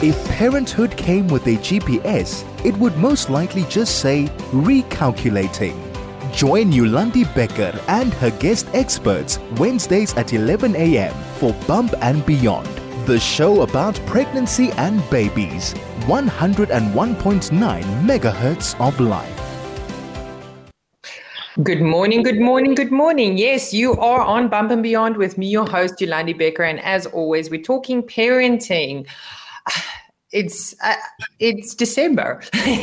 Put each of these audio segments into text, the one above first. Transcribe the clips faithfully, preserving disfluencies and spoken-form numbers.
If parenthood came with a G P S, it would most likely just say recalculating. Join Yolandi Becker and her guest experts Wednesdays at eleven a.m. for Bump and Beyond, the show about pregnancy and babies. one oh one point nine megahertz of life. Good morning, good morning, good morning. Yes, you are on Bump and Beyond with me, your host, Yolandi Becker. And as always, we're talking parenting. It's uh, it's December.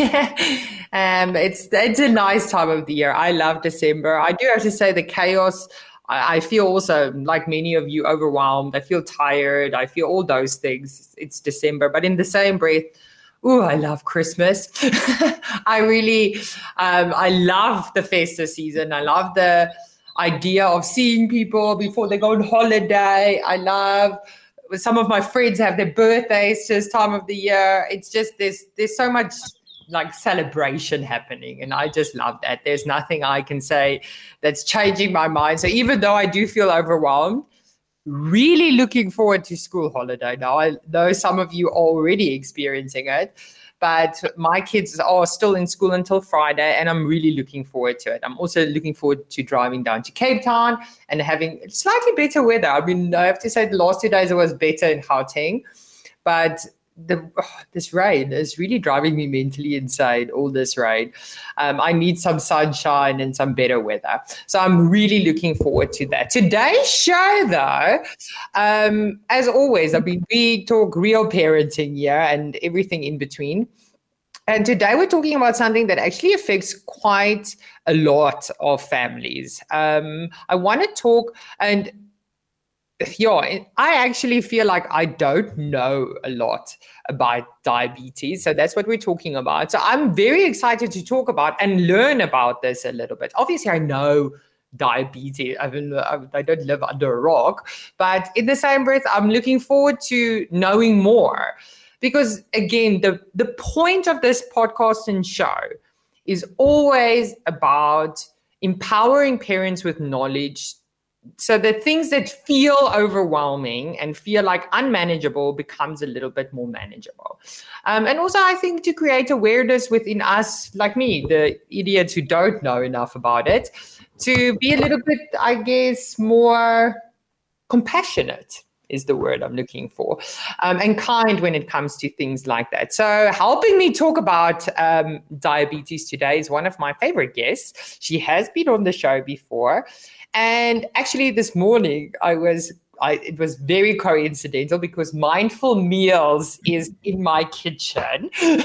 um, it's it's a nice time of the year. I love December. I do have to say the chaos. I, I feel also, like many of you, overwhelmed. I feel tired. I feel all those things. It's December. But in the same breath, ooh, I love Christmas. I really, um, I love the festive season. I love the idea of seeing people before they go on holiday. I love, some of my friends have their birthdays this time of the year. It's just, there's, there's so much like celebration happening. And I just love that. There's nothing I can say that's changing my mind. So even though I do feel overwhelmed, really looking forward to school holiday now. I know some of you are already experiencing it, but my kids are still in school until Friday, and I'm really looking forward to it. I'm also looking forward to driving down to Cape Town and having slightly better weather. I mean, I have to say the last two days it was better in Gauteng, but the oh, this rain is really driving me mentally insane, all this rain. Um, I need some sunshine and some better weather. So I'm really looking forward to that. Today's show, though, um, as always, I mean, we talk real parenting here and everything in between. And today we're talking about something that actually affects quite a lot of families. Um, I want to talk and yeah, I actually feel like I don't know a lot about diabetes. So that's what we're talking about. So I'm very excited to talk about and learn about this a little bit. Obviously, I know diabetes. I mean, I don't live under a rock. But in the same breath, I'm looking forward to knowing more. Because, again, the, the point of this podcast and show is always about empowering parents with knowledge, so the things that feel overwhelming and feel like unmanageable becomes a little bit more manageable. Um, and also, I think to create awareness within us, like me, the idiots who don't know enough about it, to be a little bit, I guess, more compassionate is the word I'm looking for, um, and kind when it comes to things like that. So helping me talk about um, diabetes today is one of my favorite guests. She has been on the show before. And actually this morning I was, I, it was very coincidental because Mindful Meals is in my kitchen. and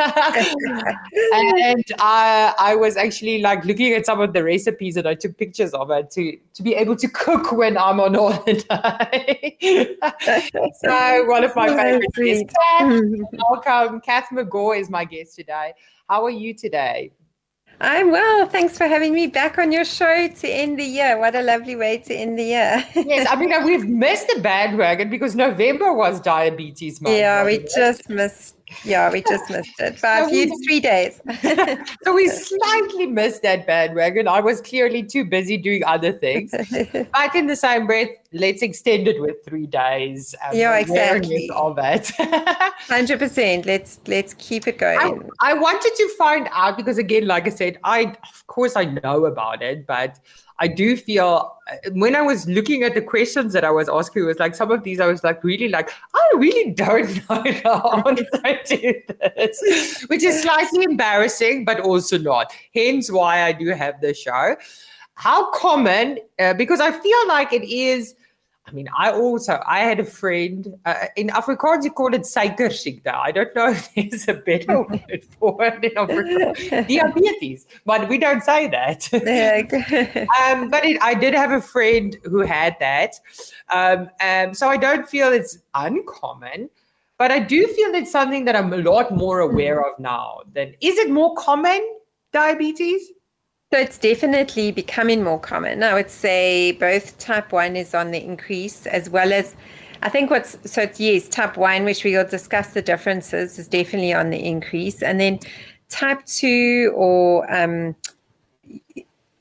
I, I was actually like looking at some of the recipes and I took pictures of it to, to be able to cook when I'm on holiday. So one of my favorite guests. Welcome. Kath McGaw is my guest today. How are you today? I'm well. Thanks for having me back on your show to end the year. What a lovely way to end the year. Yes, I mean, we've missed the bandwagon because November was diabetes month. Yeah, we just missed. Yeah, we just missed it by so a few, we, three days. So we slightly missed that bandwagon. I was clearly too busy doing other things. But in the same breath, let's extend it with three days. Um, yeah, exactly. Of it. one hundred percent. Let's let's keep it going. I, I wanted to find out because, again, like I said, I of course I know about it, but I do feel when I was looking at the questions that I was asking, it was like some of these I was like really like, I really don't know the answer to this, which is slightly embarrassing, but also not. Hence why I do have the show. How common, uh, because I feel like it is, I mean, I also, I had a friend, uh, in Afrikaans you call it suikerziekte. I don't know if there's a better word for it in Afrikaans. Diabetes, but we don't say that. um, but it, I did have a friend who had that. Um, um, so I don't feel it's uncommon, but I do feel it's something that I'm a lot more aware of now. Than, is it more common, diabetes? So it's definitely becoming more common. I would say both type one is on the increase as well as, I think what's, so it's, yes, type one, which we will discuss the differences, is definitely on the increase. And then type two or um,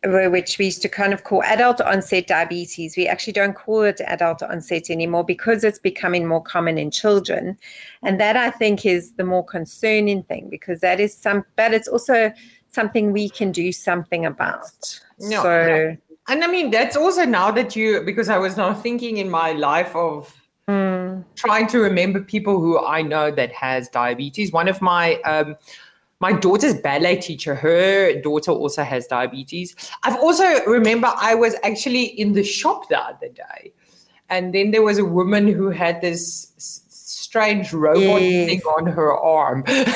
which we used to kind of call adult onset diabetes. We actually don't call it adult onset anymore because it's becoming more common in children. And that, I think, is the more concerning thing, because that is some, but it's also something we can do something about. No, so, no. And I mean, that's also now that you, because I was now thinking in my life of mm. trying to remember people who I know that has diabetes. One of my, um, my daughter's ballet teacher, her daughter also has diabetes. I've also remember I was actually in the shop the other day, and then there was a woman who had this strange robot yes. thing on her arm. And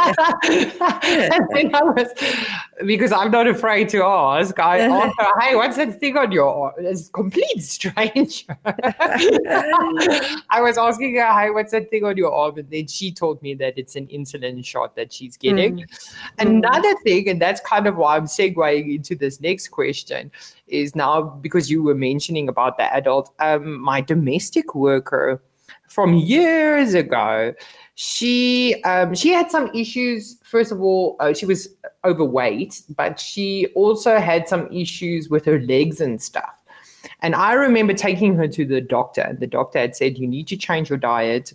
then I was, because I'm not afraid to ask, I asked her, hey, what's that thing on your arm? It's complete stranger. I was asking her, hey, what's that thing on your arm? And then she told me that it's an insulin shot that she's getting. Mm. Another thing, and that's kind of why I'm segueing into this next question, is now because you were mentioning about the adult, um, my domestic worker from years ago, she um, she had some issues. First of all, uh, she was overweight, but she also had some issues with her legs and stuff. And I remember taking her to the doctor, and the doctor had said, you need to change your diet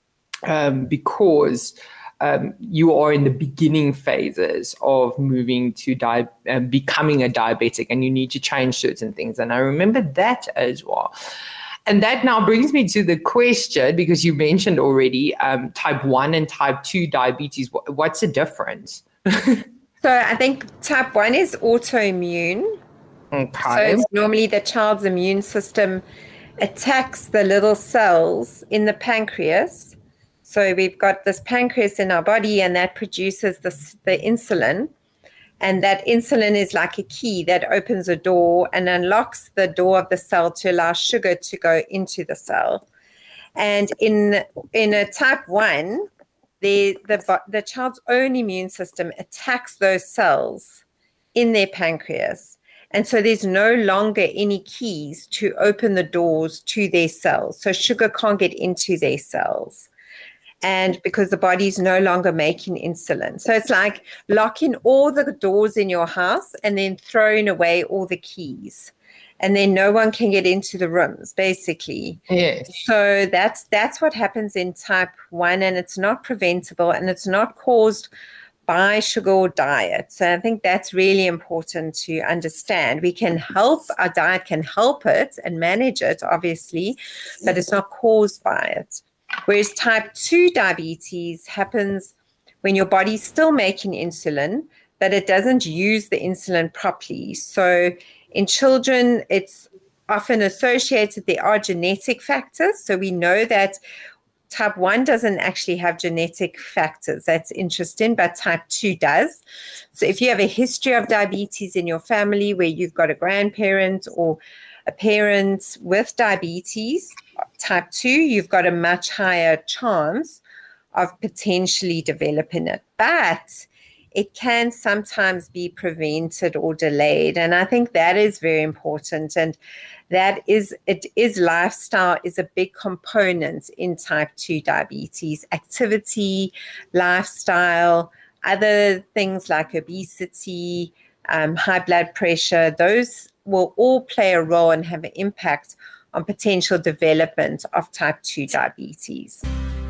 um, because um, you are in the beginning phases of moving to di- um, becoming a diabetic, and you need to change certain things. And I remember that as well. And that now brings me to the question, because you mentioned already um, type one and type two diabetes. What's the difference? So I think type one is autoimmune. Okay. So it's normally the child's immune system attacks the little cells in the pancreas. So we've got this pancreas in our body, and that produces this, the insulin. And that insulin is like a key that opens a door and unlocks the door of the cell to allow sugar to go into the cell. And in in a type one, the, the, the child's own immune system attacks those cells in their pancreas. And so there's no longer any keys to open the doors to their cells. So sugar can't get into their cells. And because the body's no longer making insulin. So it's like locking all the doors in your house and then throwing away all the keys. And then no one can get into the rooms, basically. Yes. So that's that's what happens in type one, and it's not preventable, and it's not caused by sugar or diet. So I think that's really important to understand. We can help, our diet can help it and manage it, obviously, but it's not caused by it. Whereas type two diabetes happens when your body's still making insulin, but it doesn't use the insulin properly. So in children, it's often associated, there are genetic factors. So we know that type one doesn't actually have genetic factors. That's interesting, but type two does. So if you have a history of diabetes in your family, where you've got a grandparent or a parent with diabetes, type two, you've got a much higher chance of potentially developing it. But it can sometimes be prevented or delayed. And I think that is very important. And that is, it is lifestyle is a big component in type two diabetes. Activity, lifestyle, other things like obesity, um, high blood pressure, those will all play a role and have an impact on potential development of type two diabetes.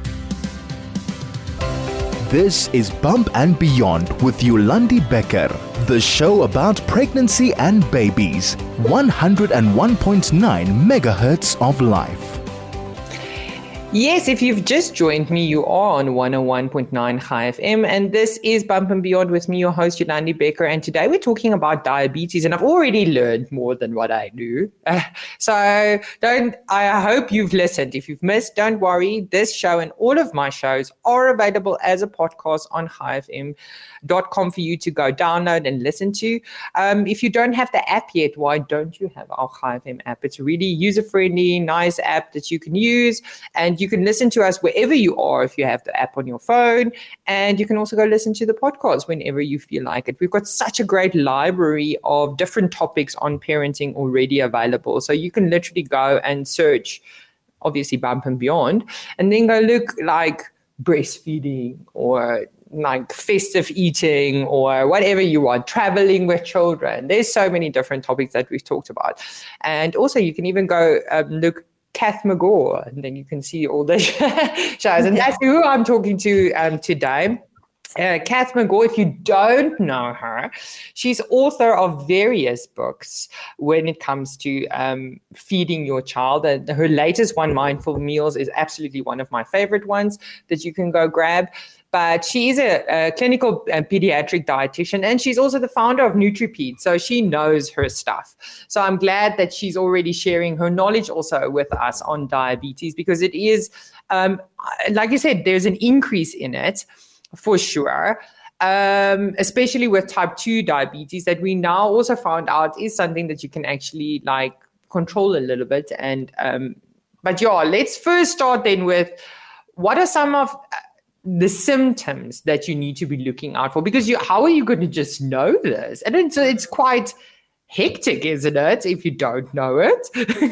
This is Bump and Beyond with Yolandi Becker, the show about pregnancy and babies. one oh one point nine megahertz of life. Yes, if you've just joined me, you are on one oh one point nine Chai F M, and this is Bump and Beyond with me, your host, Yolandi Becker, and today we're talking about diabetes, and I've already learned more than what I knew. Uh, so don't, I hope you've listened. If you've missed, don't worry. This show and all of my shows are available as a podcast on chai f m dot com for you to go download and listen to. Um, if you don't have the app yet, why don't you have our Chai F M app? It's a really user-friendly, nice app that you can use, and you can listen to us wherever you are if you have the app on your phone, and you can also go listen to the podcast whenever you feel like it. We've got such a great library of different topics on parenting already available, so you can literally go and search, obviously, Bump and Beyond, and then go look like breastfeeding or like festive eating or whatever you want, traveling with children. There's so many different topics that we've talked about. And also you can even go um, look Kath McGaw, and then you can see all the shows. And that's who I'm talking to um, today. Uh, Kath McGaw, if you don't know her, she's author of various books when it comes to um, feeding your child. And her latest one, Mindful Meals, is absolutely one of my favorite ones that you can go grab. But she is a, a clinical uh, pediatric dietitian, and she's also the founder of NutriPed. So she knows her stuff. So I'm glad that she's already sharing her knowledge also with us on diabetes, because it is, um, like you said, there's an increase in it. For sure, um, especially with type two diabetes, that we now also found out is something that you can actually like control a little bit. And um, but yeah, let's first start then with what are some of the symptoms that you need to be looking out for, because you how are you going to just know this? And it's it's quite hectic, isn't it, if you don't know it?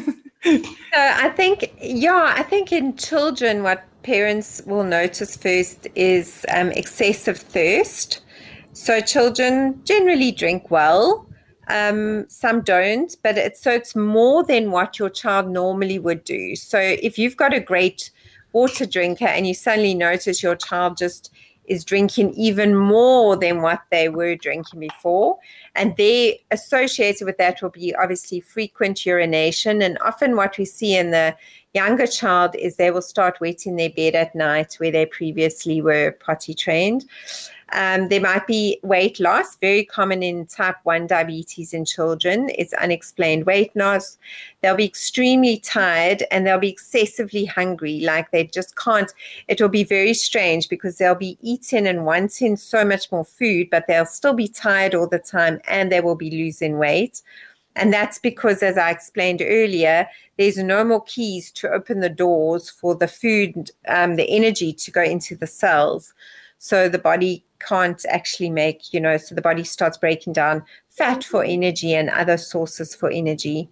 So I think, yeah, I think in children, what parents will notice first is um, excessive thirst. So children generally drink well. Um, some don't, but it's so it's more than what your child normally would do. So if you've got a great water drinker and you suddenly notice your child just is drinking even more than what they were drinking before, and they associated with that will be obviously frequent urination. And often what we see in the younger child is they will start wetting their bed at night where they previously were potty trained. Um, there might be weight loss, very common in type one diabetes in children. It's unexplained weight loss. They'll be extremely tired and they'll be excessively hungry, like they just can't. It will be very strange because they'll be eating and wanting so much more food, but they'll still be tired all the time and they will be losing weight. And that's because, as I explained earlier, there's no more keys to open the doors for the food, um, the energy to go into the cells. So the body can't actually make, you know, so the body starts breaking down fat for energy and other sources for energy.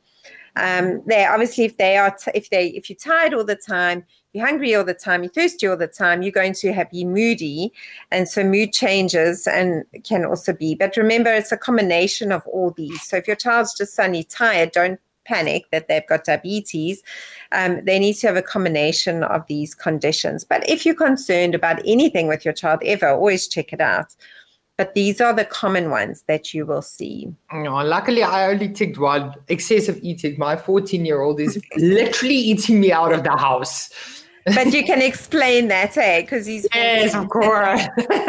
Um, they obviously, if they are, t- if they, if you're tired all the time, you're hungry all the time, you're thirsty all the time, you're going to have, be moody. And so mood changes and can also be, but remember, it's a combination of all these. So if your child's just suddenly tired, don't panic that they've got diabetes. Um, they need to have a combination of these conditions. But if you're concerned about anything with your child ever, always check it out. But these are the common ones that you will see. No, luckily, I only ticked one. Excessive eating. My fourteen-year-old is literally eating me out of the house. But you can explain that, eh? Because he's yes, of course.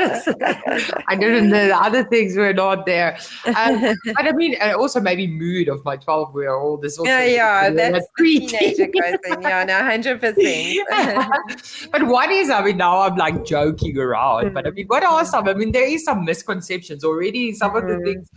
I didn't know the other things were not there. Um, but I mean, and also maybe mood of my twelve-year-old is also. Yeah, yeah, that's the teenager person. Yeah, no, one hundred percent. But what is, I mean, now I'm like joking around. Mm-hmm. But I mean, what are some? I mean, there is some misconceptions already. Some mm-hmm. of the things.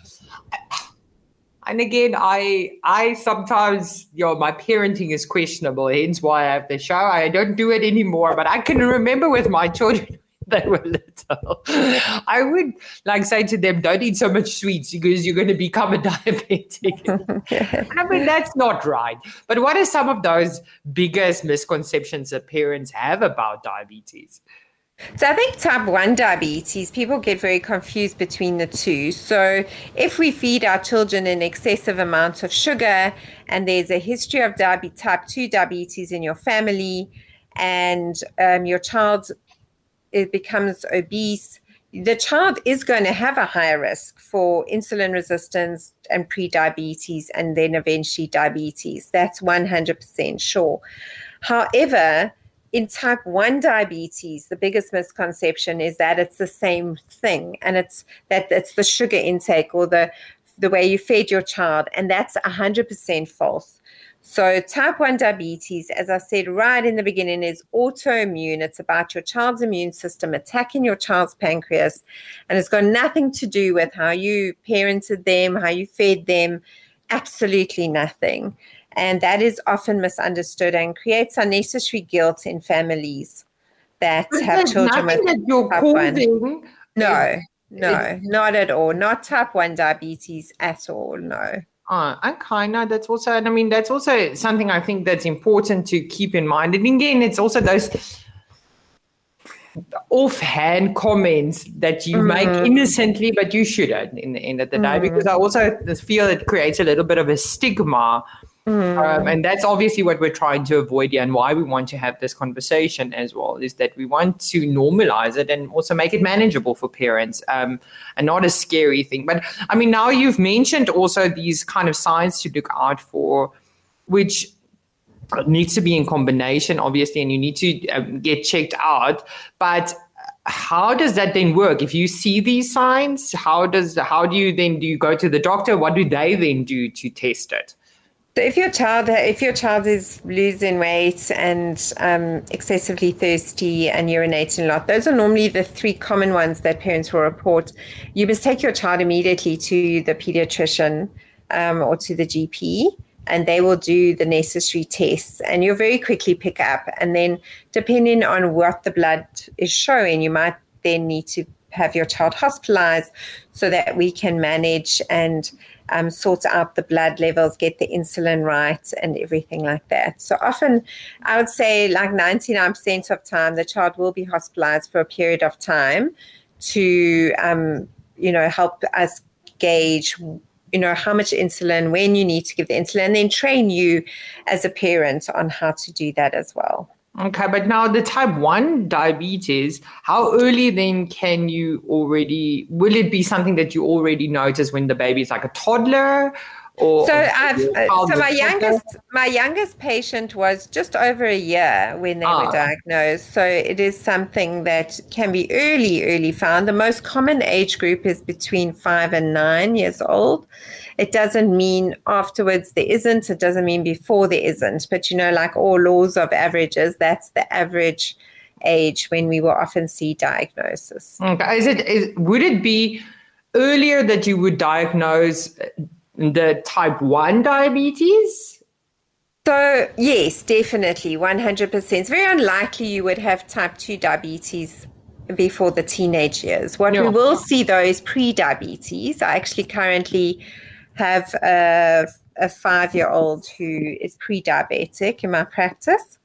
And again, I I sometimes, you know, my parenting is questionable, hence why I have the show. I don't do it anymore, but I can remember with my children, they were little, I would like say to them, don't eat so much sweets because you're going to become a diabetic. And I mean, that's not right. But what are some of those biggest misconceptions that parents have about diabetes? So I think type one diabetes, people get very confused between the two. So if we feed our children an excessive amount of sugar and there's a history of diabetes, type two diabetes in your family, and um, your child it becomes obese, the child is going to have a higher risk for insulin resistance and pre-diabetes and then eventually diabetes. That's one hundred percent sure. However, in type one diabetes, the biggest misconception is that it's the same thing, and it's that it's the sugar intake or the the way you fed your child, and that's one hundred percent false. So type one diabetes, as I said right in the beginning, is autoimmune. It's about your child's immune system attacking your child's pancreas, and it's got nothing to do with how you parented them, how you fed them, absolutely nothing. And that is often misunderstood and creates unnecessary guilt in families that but have children with that you're type causing one. No, no, not at all. Not type one diabetes at all, no. Oh, okay, no, that's also, and I mean, that's also something I think that's important to keep in mind. And again, it's also those, offhand comments that you mm. make innocently, but you shouldn't in the end of the day, mm. because I also feel it creates a little bit of a stigma. Mm. Um, and that's obviously what we're trying to avoid here, and why we want to have this conversation as well, is that we want to normalize it and also make it manageable for parents, um, and not a scary thing. But I mean, now you've mentioned also these kind of signs to look out for, which needs to be in combination, obviously, and you need to um, get checked out. But how does that then work? If you see these signs, how does how do you then do you go to the doctor? What do they then do to test it? So if your child if your child is losing weight and um, excessively thirsty and urinating a lot, those are normally the three common ones that parents will report. You must take your child immediately to the pediatrician um, or to the G P, and they will do the necessary tests, and you'll very quickly pick up. And then depending on what the blood is showing, you might then need to have your child hospitalized so that we can manage and um, sort out the blood levels, get the insulin right and everything like that. So often I would say like ninety-nine percent of time, the child will be hospitalized for a period of time to, um, you know, help us gauge, you know, how much insulin, when you need to give the insulin, and then train you as a parent on how to do that as well. Okay, but now the type one diabetes, how early then can you already, will it be something that you already notice when the baby is like a toddler? Or, so I've, uh, so my youngest my youngest patient was just over a year when they ah. were diagnosed. So it is something that can be early, early found. The most common age group is between five and nine years old. It doesn't mean afterwards there isn't. It doesn't mean before there isn't. But, you know, like all laws of averages, that's the average age when we will often see diagnosis. Okay. Is it, is, would it be earlier that you would diagnose the type one diabetes? So, yes, definitely, one hundred percent. It's very unlikely you would have type two diabetes before the teenage years. What yeah. we will see, though, is pre-diabetes. I actually currently have a, a five-year-old who is pre-diabetic in my practice.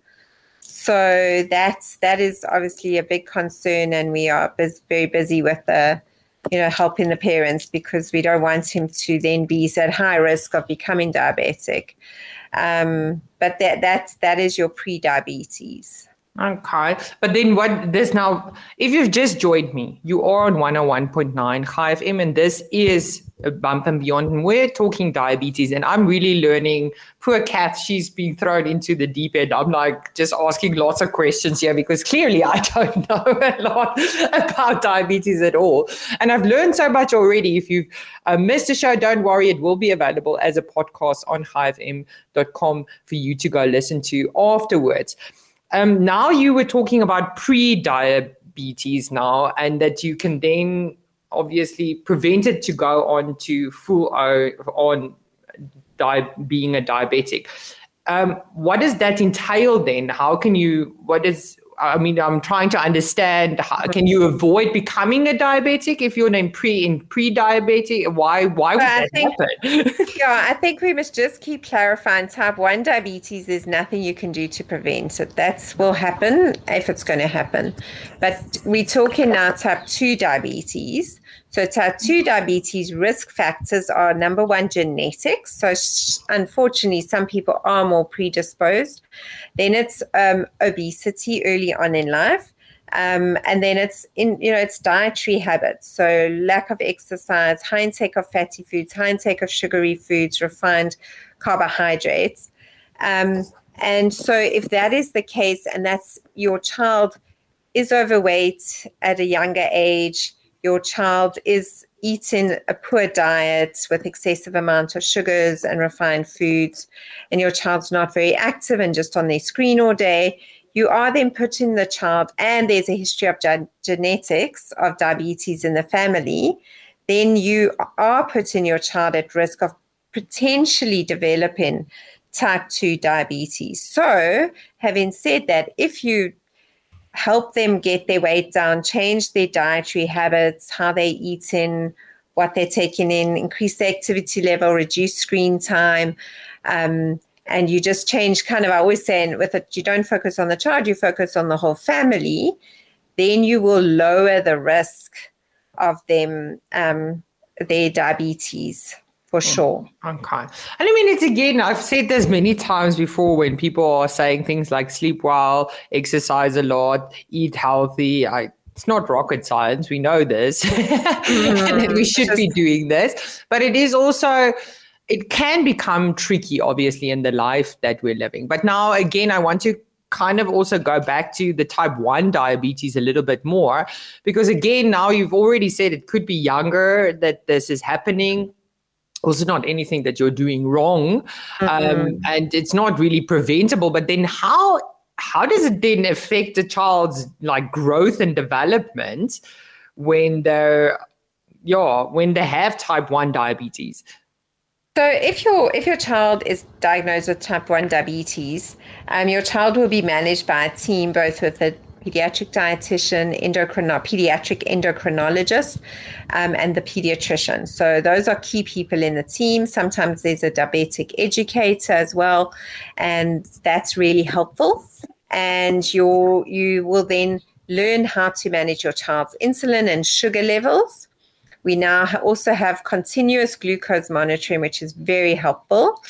So that's, that is obviously a big concern, and we are biz- very busy with the you know, helping the parents, because we don't want him to then be at high risk of becoming diabetic. Um, but that that that is your pre-diabetes. Okay. But then what this now, if you've just joined me, you are on one oh one point nine Chai F M, and this is a Bump and Beyond, and we're talking diabetes, and I'm really learning. Poor Kath, she's been thrown into the deep end. I'm like just asking lots of questions here because clearly I don't know a lot about diabetes at all. And I've learned so much already. If you've uh, missed a show, don't worry. It will be available as a podcast on chai f m dot com for you to go listen to afterwards. Um, now you were talking about pre-diabetes now, and that you can then obviously prevent it to go on to full uh, on di- being a diabetic. Um, what does that entail then? How can you, what is, I mean, I'm trying to understand, how, can you avoid becoming a diabetic if you're in pre in pre-diabetic? Why why would well, that think, happen? yeah, I think we must just keep clarifying. Type one diabetes, there's nothing you can do to prevent it. That will happen if it's going to happen. But we're talking now type two diabetes. So type two diabetes risk factors are, number one, genetics. So sh- unfortunately, some people are more predisposed. Then it's um, obesity early on in life. Um, and then it's in, you know, it's dietary habits. So lack of exercise, high intake of fatty foods, high intake of sugary foods, refined carbohydrates. Um, and so if that is the case, and that's your child is overweight at a younger age, your child is eating a poor diet with excessive amount of sugars and refined foods, and your child's not very active and just on their screen all day, you are then putting the child, and there's a history of ge- genetics of diabetes in the family, then you are putting your child at risk of potentially developing type two diabetes. So having said that, if you help them get their weight down, change their dietary habits, how they're eating, what they're taking in, increase the activity level, reduce screen time, um, and you just change kind of, I always say with it, you don't focus on the child, you focus on the whole family, then you will lower the risk of them, um, their diabetes. For sure. Okay. And I mean, it's again, I've said this many times before when people are saying things like sleep well, exercise a lot, eat healthy. I, it's not rocket science. We know this. Mm, and we should just be doing this. But it is also, it can become tricky, obviously, in the life that we're living. But now, again, I want to kind of also go back to the type one diabetes a little bit more, because again, now you've already said it could be younger that this is happening. Also not anything that you're doing wrong, mm-hmm. um, and it's not really preventable. But then how how does it then affect a child's like growth and development when they're yeah when they have type one diabetes? So if your if your child is diagnosed with type one diabetes, um, your child will be managed by a team, both with a pediatric dietitian, endocrino- pediatric endocrinologist, um, and the pediatrician. So those are key people in the team. Sometimes there's a diabetic educator as well, and that's really helpful. And you you will then learn how to manage your child's insulin and sugar levels. We now also have continuous glucose monitoring, which is very helpful,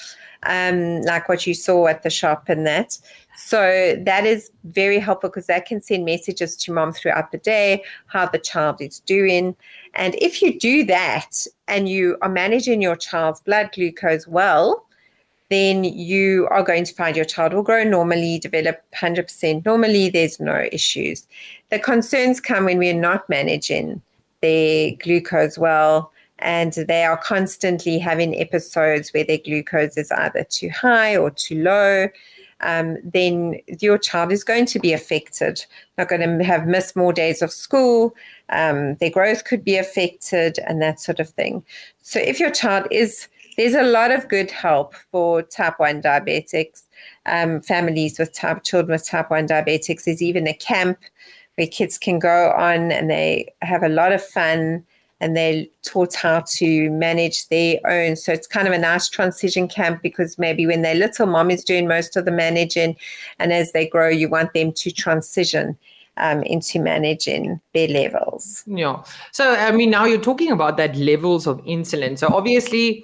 um, like what you saw at the shop and that. So that is very helpful because that can send messages to mom throughout the day, how the child is doing. And if you do that and you are managing your child's blood glucose well, then you are going to find your child will grow normally, develop one hundred percent normally. There's no issues. The concerns come when we're not managing their glucose well, and they are constantly having episodes where their glucose is either too high or too low. Um, then your child is going to be affected. They're going to have missed more days of school. Um, their growth could be affected and that sort of thing. So if your child is, there's a lot of good help for type one diabetics, um, families with type, children with type one diabetics. There's even a camp where kids can go on and they have a lot of fun, and they're taught how to manage their own. So it's kind of a nice transition camp, because maybe when they're little, mom is doing most of the managing, and as they grow, you want them to transition um, into managing their levels. Yeah. So, I mean, now you're talking about that levels of insulin. So obviously,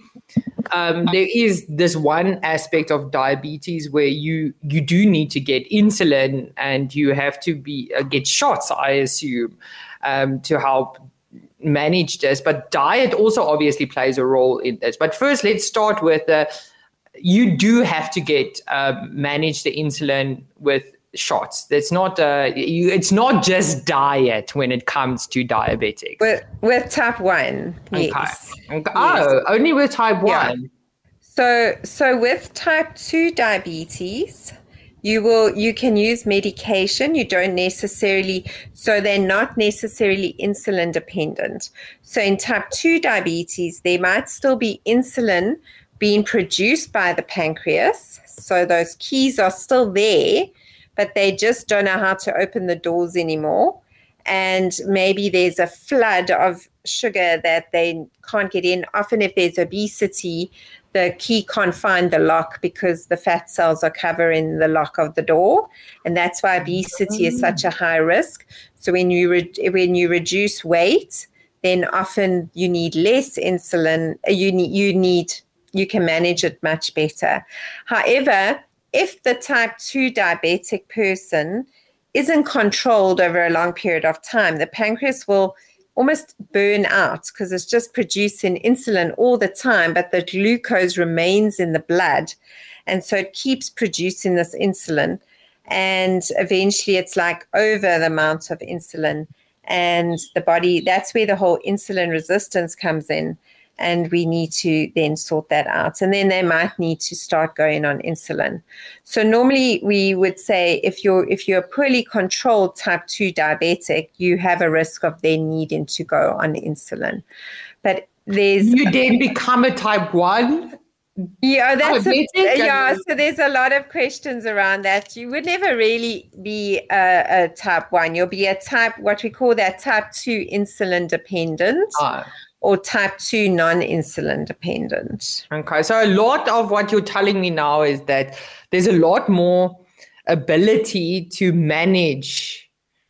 um, there is this one aspect of diabetes where you you do need to get insulin, and you have to be uh, get shots, I assume, um, to help manage this. But diet also obviously plays a role in this. But first, let's start with the, you do have to get uh, manage the insulin with shots. That's not uh, you, it's not just diet when it comes to diabetics. With with type one, yes. Okay. Okay. Oh, yes. Only with type one. Yeah. So so with type two diabetes, You will, you can use medication. You don't necessarily, so they're not necessarily insulin dependent. So in type two diabetes, there might still be insulin being produced by the pancreas. So those keys are still there, but they just don't know how to open the doors anymore. And maybe there's a flood of sugar that they can't get in. Often if there's obesity, the key can't find the lock because the fat cells are covering the lock of the door. And that's why obesity is such a high risk. So when you re- when you reduce weight, then often you need less insulin. You need, you need, you can manage it much better. However, if the type two diabetic person isn't controlled over a long period of time, the pancreas will almost burn out because it's just producing insulin all the time, but the glucose remains in the blood. And so it keeps producing this insulin. And eventually it's like over the amount of insulin. And the body, that's where the whole insulin resistance comes in. And we need to then sort that out. And then they might need to start going on insulin. So normally we would say if you're if you're poorly controlled type two diabetic, you have a risk of then needing to go on insulin. But there's you then become a type one. Yeah, that's a, yeah. So there's a lot of questions around that. You would never really be a, a type one. You'll be a type, what we call that type two insulin dependent. Oh. Or type two non-insulin dependent. Okay, so a lot of what you're telling me now is that there's a lot more ability to manage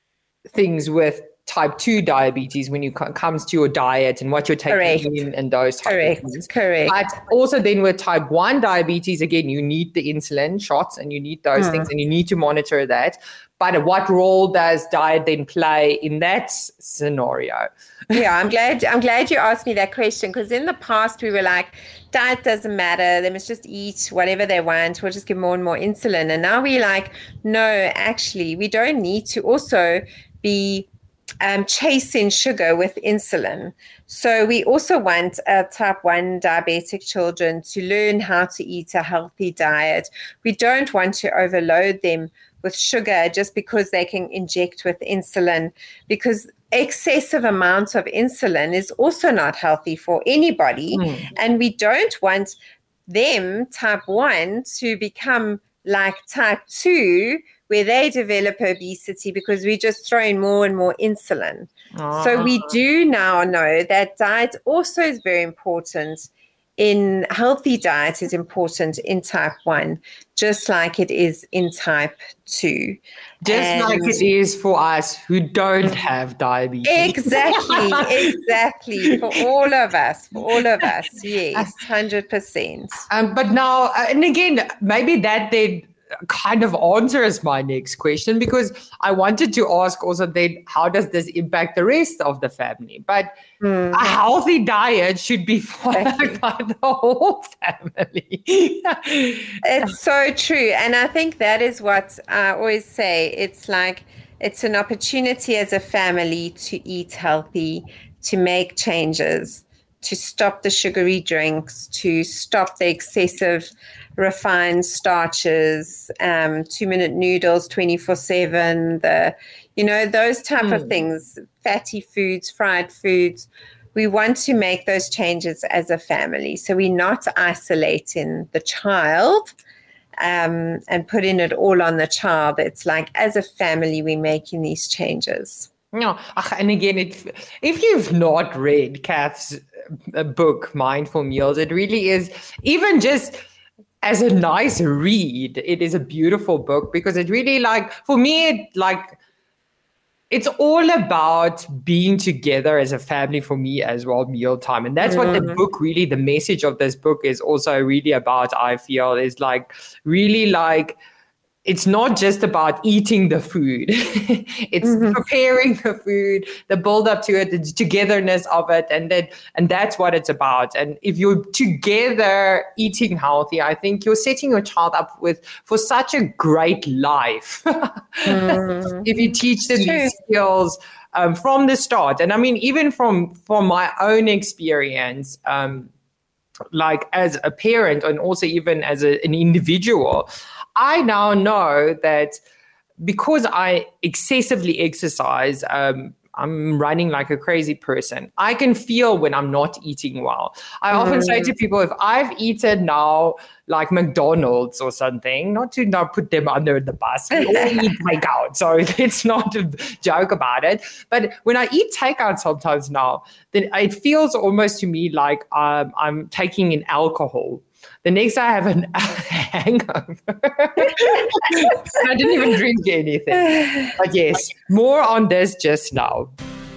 things with type two diabetes when it comes to your diet and what you're taking Correct. in and those type Correct. of things. Correct. But also then with type one diabetes, again, you need the insulin shots and you need those mm. things and you need to monitor that. But what role does diet then play in that scenario? Yeah, I'm glad I'm glad you asked me that question, because in the past we were like, diet doesn't matter. They must just eat whatever they want. We'll just give more and more insulin. And now we're like, no, actually, we don't need to also be um, chasing sugar with insulin. So we also want uh, type one diabetic children to learn how to eat a healthy diet. We don't want to overload them with sugar just because they can inject with insulin, because excessive amounts of insulin is also not healthy for anybody. Mm. And we don't want them, type one, to become like type two, where they develop obesity because we're just throwing more and more insulin. Uh-huh. So we do now know that diet also is very important. In healthy diet is important in type one, just like it is in type two. Just and like it is for us who don't have diabetes. Exactly, exactly. For all of us, for all of us, yes, one hundred percent. Um, but now, and again, maybe that then kind of answers my next question, because I wanted to ask also then, how does this impact the rest of the family? But mm. a healthy diet should be followed by the whole family. It's so true. And I think that is what I always say. It's like, it's an opportunity as a family to eat healthy, to make changes, to stop the sugary drinks, to stop the excessive refined starches, um, two-minute noodles twenty-four seven, the, you know, those type mm. of things, fatty foods, fried foods. We want to make those changes as a family. So we're not isolating the child um, and putting it all on the child. It's like, as a family, we're making these changes. No, and again, it, if you've not read Kath's book, Mindful Meals, it really is, even just as a nice read, it is a beautiful book, because it really, like, for me, it like, it's all about being together as a family for me as well, mealtime. And that's mm. what the book really, the message of this book is also really about, I feel, is like, really like, it's not just about eating the food. It's mm-hmm. preparing the food, the build up to it, the togetherness of it. And then, and that's what it's about. And if you're together eating healthy, I think you're setting your child up with, for such a great life. mm-hmm. If you teach them sure. these skills um, from the start. And I mean, even from, from my own experience, um, like as a parent and also even as a, an individual, I now know that because I excessively exercise, um, I'm running like a crazy person. I can feel when I'm not eating well. I mm. often say to people, if I've eaten now like McDonald's or something, not to not put them under the bus, we all eat takeout, so it's not a joke about it. But when I eat takeout sometimes now, then it feels almost to me like um, I'm taking in alcohol. The next I have a hangover. I didn't even drink anything. But yes, more on this just now.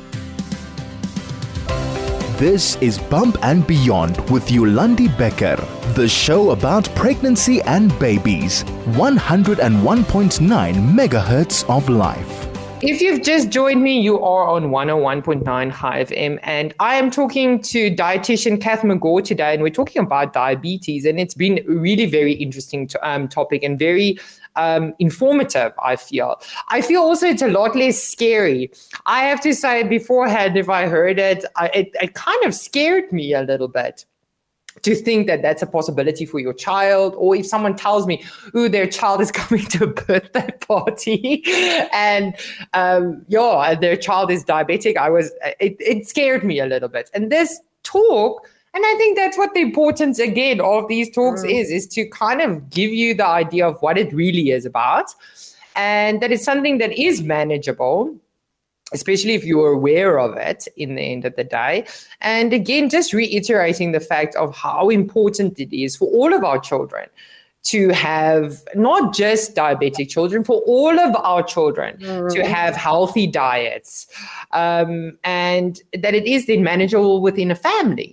This is Bump and Beyond with Yolandi Becker, the show about pregnancy and babies. one oh one point nine megahertz of life. If you've just joined me, you are on one oh one point nine High F M, and I am talking to dietitian Kath McGaw today, and we're talking about diabetes, and it's been a really very interesting to, um, topic and very um, informative, I feel. I feel also it's a lot less scary. I have to say beforehand, if I heard it, I, it, it kind of scared me a little bit, to think that that's a possibility for your child, or if someone tells me, ooh, their child is coming to a birthday party and um, yeah, their child is diabetic, I was, it, it scared me a little bit. And this talk, and I think that's what the importance again of these talks mm. is, is to kind of give you the idea of what it really is about, and that it's something that is manageable, especially if you're aware of it in the end of the day. And again, just reiterating the fact of how important it is for all of our children to have not just diabetic children, for all of our children mm. to have healthy diets, um, and that it is then manageable within a family.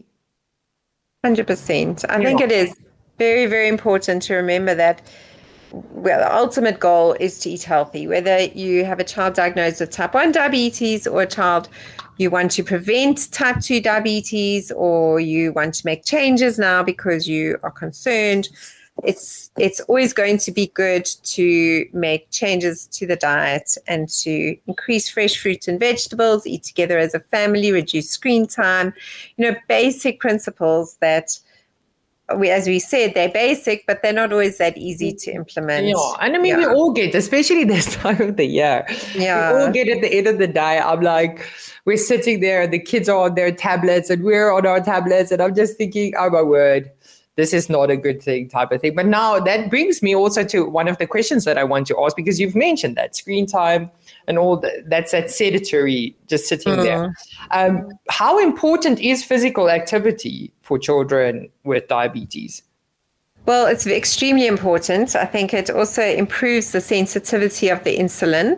one hundred percent. I yeah. think it is very, very important to remember that, well, the ultimate goal is to eat healthy. Whether you have a child diagnosed with type one diabetes or a child you want to prevent type two diabetes, or you want to make changes now because you are concerned, it's it's always going to be good to make changes to the diet and to increase fresh fruits and vegetables, eat together as a family, reduce screen time, you know, basic principles that, we, as we said, they're basic, but they're not always that easy to implement. Yeah, and I mean, yeah. we all get, especially this time of the year, yeah. we all get at the end of the day, I'm like, we're sitting there, the kids are on their tablets and we're on our tablets, and I'm just thinking, oh my word, this is not a good thing type of thing. But now that brings me also to one of the questions that I want to ask, because you've mentioned that screen time and all that, that's that sedentary, just sitting mm. there. Um, how important is physical activity for children with diabetes? Well, it's extremely important. I think it also improves the sensitivity of the insulin.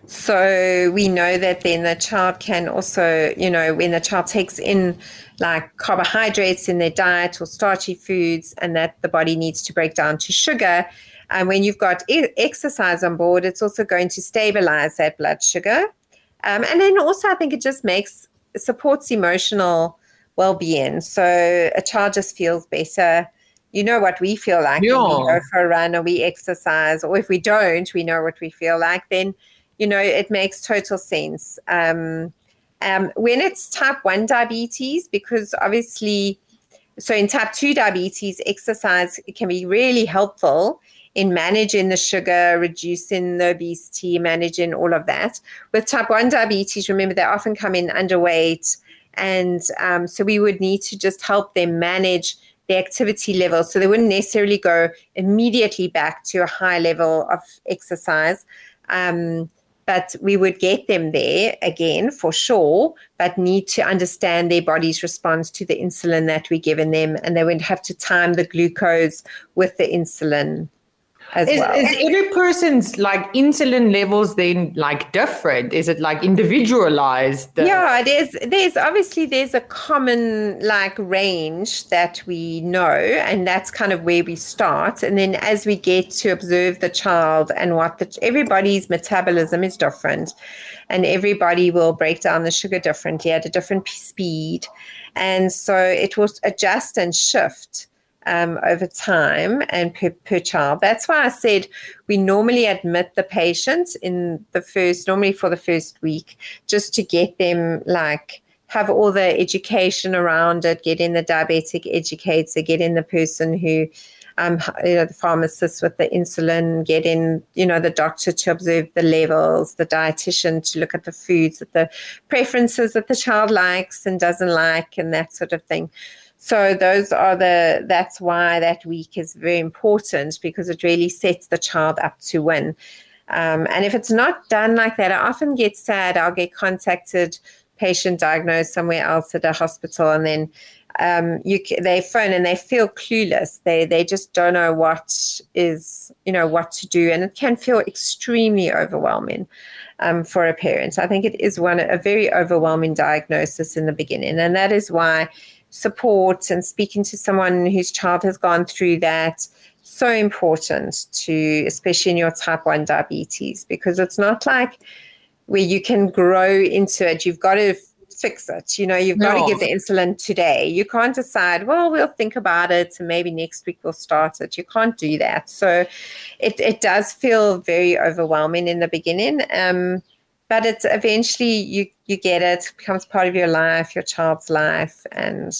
So we know that then the child can also, you know, when the child takes in like carbohydrates in their diet or starchy foods, and that the body needs to break down to sugar. And when you've got e- exercise on board, it's also going to stabilize that blood sugar. Um, and then also I think it just makes, supports emotional well-being. So a child just feels better. You know what we feel like yeah. when we go for a run or we exercise, or if we don't, we know what we feel like. Then, you know, it makes total sense. Um, um, when it's type one diabetes, because obviously, so in type two diabetes, exercise can be really helpful in managing the sugar, reducing the obesity, managing all of that. With type one diabetes, remember, they often come in underweight. And um, so we would need to just help them manage the activity level. So they wouldn't necessarily go immediately back to a high level of exercise. Um, but we would get them there again for sure, but need to understand their body's response to the insulin that we're giving them. And they would have to time the glucose with the insulin as is, well. Is every person's like insulin levels then like different? Is it like individualized? Uh, yeah, there's there's obviously there's a common like range that we know, and that's kind of where we start. And then as we get to observe the child and what the, everybody's metabolism is different, and everybody will break down the sugar differently at a different speed, and so it will adjust and shift Um, over time and per, per child. That's why I said we normally admit the patient in the first, normally for the first week, just to get them like, have all the education around it, get in the diabetic educator, get in the person who, um, you know, the pharmacist with the insulin, get in, you know, the doctor to observe the levels, the dietitian to look at the foods, at the preferences that the child likes and doesn't like, and that sort of thing. So those are the, that's why that week is very important, because it really sets the child up to win. Um, and if it's not done like that, I often get sad. I'll get contacted, patient diagnosed somewhere else at a hospital, and then um, you they phone and they feel clueless. They they just don't know what is, you know, what to do. And it can feel extremely overwhelming um, for a parent. I think it is one a very overwhelming diagnosis in the beginning. And that is why support and speaking to someone whose child has gone through that, so important to, especially in your type one diabetes, because it's not like where you can grow into it. You've got to fix it. You know, you've no. got to give the insulin today. You can't decide, well, we'll think about it and maybe next week we'll start it. You can't do that. So it, it does feel very overwhelming in the beginning. Um, But it's eventually you, you get it, it becomes part of your life, your child's life. And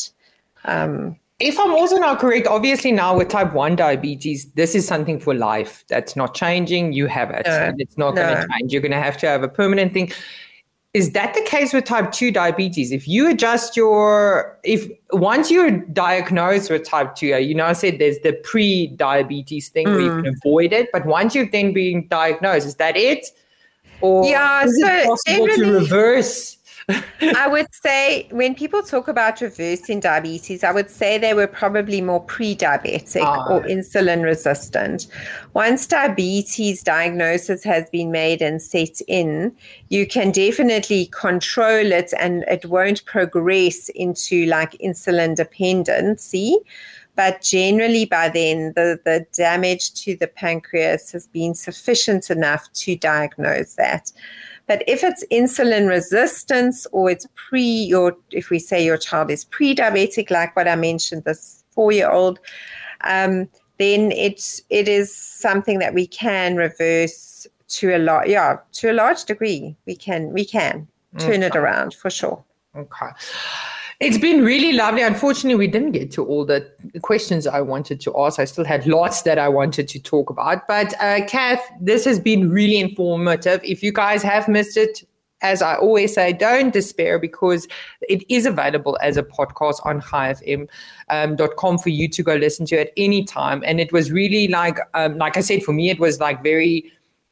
um, if I'm also not correct, obviously now with type one diabetes, this is something for life. That's not changing. You have it. No, and it's not no. going to change. You're going to have to have a permanent thing. Is that the case with type two diabetes? If you adjust your, if once you're diagnosed with type two, you know, I said there's the pre-diabetes thing mm. where you can avoid it. But once you've then been diagnosed, is that it? Or yeah, is so it possible to reverse I would say when people talk about reversing diabetes, I would say they were probably more pre-diabetic Ah. or insulin resistant. Once diabetes diagnosis has been made and set in, you can definitely control it and it won't progress into like insulin dependency. But generally by then, the, the damage to the pancreas has been sufficient enough to diagnose that. But if it's insulin resistance or it's pre, or if we say your child is pre-diabetic, like what I mentioned, this four-year-old, um, then it's it is something that we can reverse to a lot, yeah, to a large degree. We can we can turn Okay. it around for sure. Okay. It's been really lovely. Unfortunately, we didn't get to all the questions I wanted to ask. I still had lots that I wanted to talk about. But uh, Kath, this has been really informative. If you guys have missed it, as I always say, don't despair because it is available as a podcast on high f m dot com um, for you to go listen to at any time. And it was really like, um, like I said, for me, it was like very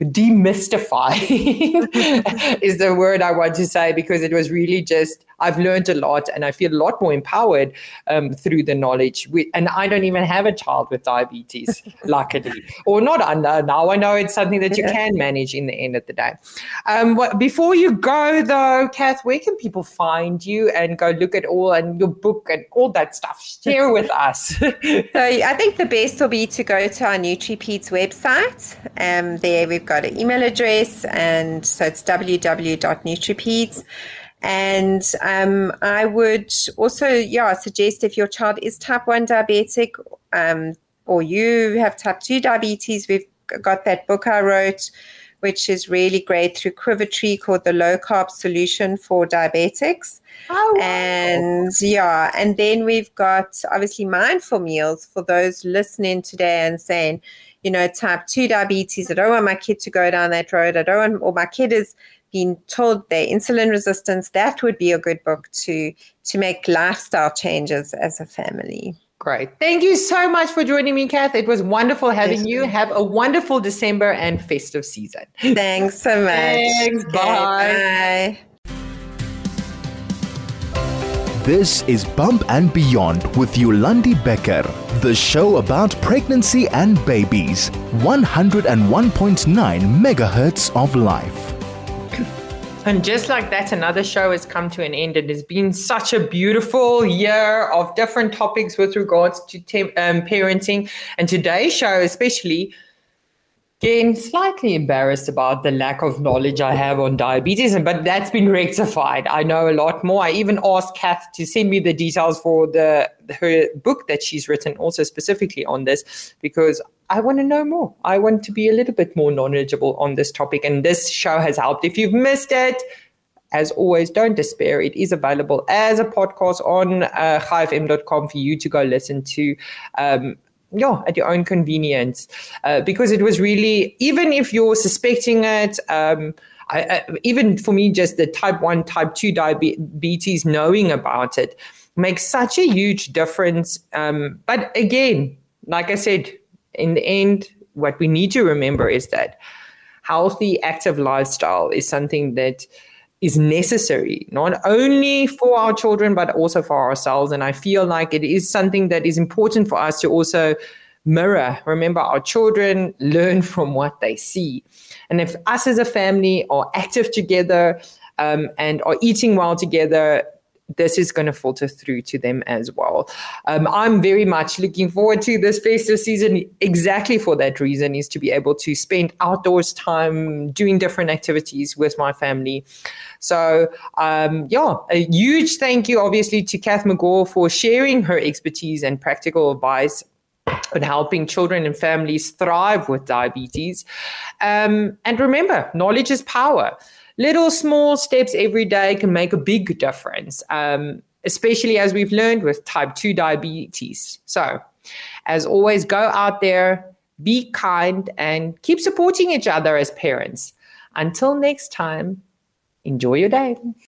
demystifying is the word I want to say, because it was really just, I've learned a lot and I feel a lot more empowered um, through the knowledge. We, and I don't even have a child with diabetes, luckily, or not under. Now I know it's something that you Yeah. can manage in the end of the day. Um, what, before you go though, Kath, where can people find you and go look at all and your book and all that stuff? Share with us. So I think the best will be to go to our NutriPeds website. Um, there we've got an email address, and so it's w w w dot nutripeds. And um, I would also, yeah, suggest if your child is type one diabetic um, or you have type two diabetes, we've got that book I wrote, which is really great through Crivertree, called The Low Carb Solution for Diabetics. Oh, wow. And yeah, and then we've got obviously Mindful Meals for those listening today and saying, you know, type two diabetes, I don't want my kid to go down that road. I don't want, or my kid is being told they're insulin resistance. That would be a good book to, to make lifestyle changes as a family. Great. Thank you so much for joining me, Kath. It was wonderful having Yes. you. Have a wonderful December and festive season. Thanks so much. Thanks. Okay, Bye. bye. This is Bump and Beyond with Yolandi Becker, the show about pregnancy and babies. one oh one point nine megahertz of life. And just like that, another show has come to an end. It has been such a beautiful year of different topics with regards to te- um, parenting. And today's show, especially, again, slightly embarrassed about the lack of knowledge I have on diabetes, but that's been rectified. I know a lot more. I even asked Kath to send me the details for the her book that she's written, also specifically on this, because I want to know more. I want to be a little bit more knowledgeable on this topic, and this show has helped. If you've missed it, as always, don't despair. It is available as a podcast on uh, high f m dot com for you to go listen to. Um, Yeah, at your own convenience, uh, because it was really, even if you're suspecting it, um, I, I, even for me, just the type one, type two diabetes, knowing about it makes such a huge difference. Um, but again, like I said, in the end, what we need to remember is that healthy, active lifestyle is something that is necessary, not only for our children, but also for ourselves. And I feel like it is something that is important for us to also mirror. Remember, our children learn from what they see. And if us as a family are active together um, and are eating well together, this is going to filter through to them as well. Um, I'm very much looking forward to this festive season exactly for that reason, is to be able to spend outdoors time doing different activities with my family. So, um, yeah, a huge thank you, obviously, to Kath McGaw for sharing her expertise and practical advice on helping children and families thrive with diabetes. Um, and remember, knowledge is power. Little small steps every day can make a big difference, um, especially as we've learned with type two diabetes. So, as always, go out there, be kind, and keep supporting each other as parents. Until next time, enjoy your day.